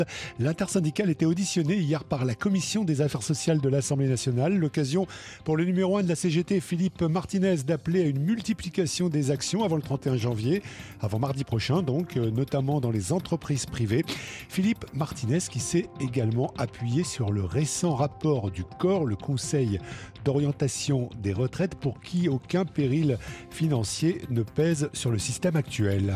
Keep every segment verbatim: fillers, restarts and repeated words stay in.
L'intersyndicale était auditionnée hier par la Commission des affaires sociales de l'Assemblée nationale. L'occasion pour le numéro un de la C G T, Philippe Martinez, d'appeler à une multiplication des actions avant le trente et un janvier, avant mardi prochain donc, notamment dans les entreprises privées. Philippe Martinez qui s'est également appuyé sur le récent rapport du C O R, le Conseil d'orientation des retraites, pour qui aucun péril financier ne pèse sur le système actuel.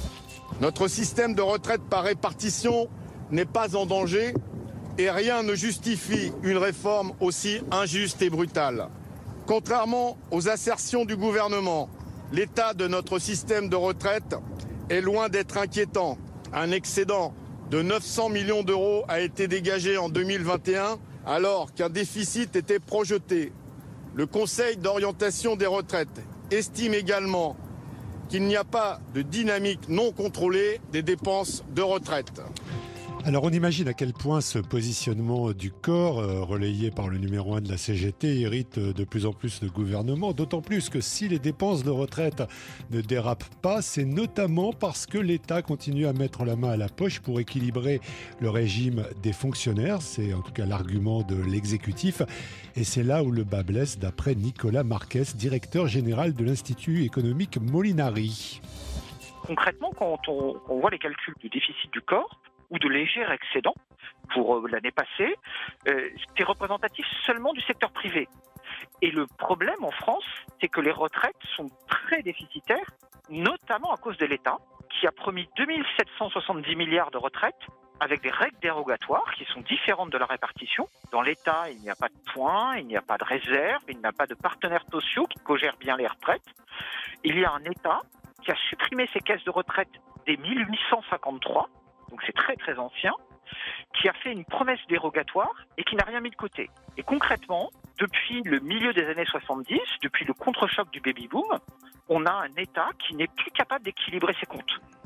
Notre système de retraite par répartition n'est pas en danger et rien ne justifie une réforme aussi injuste et brutale. Contrairement aux assertions du gouvernement, l'état de notre système de retraite est loin d'être inquiétant. Un excédent de neuf cents millions d'euros a été dégagé en deux mille vingt et un alors qu'un déficit était projeté. Le Conseil d'orientation des retraites estime également qu'il n'y a pas de dynamique non contrôlée des dépenses de retraite. Alors on imagine à quel point ce positionnement du corps, euh, relayé par le numéro un de la C G T, hérite de plus en plus de gouvernement, d'autant plus que si les dépenses de retraite ne dérapent pas, c'est notamment parce que l'État continue à mettre la main à la poche pour équilibrer le régime des fonctionnaires. C'est en tout cas l'argument de l'exécutif. Et c'est là où le bas blesse, d'après Nicolas Marquez, directeur général de l'Institut économique Molinari. Concrètement, quand on, on voit les calculs du déficit du corps, ou de légers excédents pour euh, l'année passée, euh, c'est représentatif seulement du secteur privé. Et le problème en France, c'est que les retraites sont très déficitaires, notamment à cause de l'État, qui a promis deux mille sept cent soixante-dix milliards de retraites, avec des règles dérogatoires qui sont différentes de la répartition. Dans l'État, il n'y a pas de points, il n'y a pas de réserve, il n'y a pas de partenaires sociaux qui cogèrent bien les retraites. Il y a un État qui a supprimé ses caisses de retraite dès mille huit cent cinquante-trois, donc c'est très très ancien, qui a fait une promesse dérogatoire et qui n'a rien mis de côté. Et concrètement, depuis le milieu des années soixante-dix, depuis le contre-choc du baby-boom, on a un État qui n'est plus capable d'équilibrer ses comptes.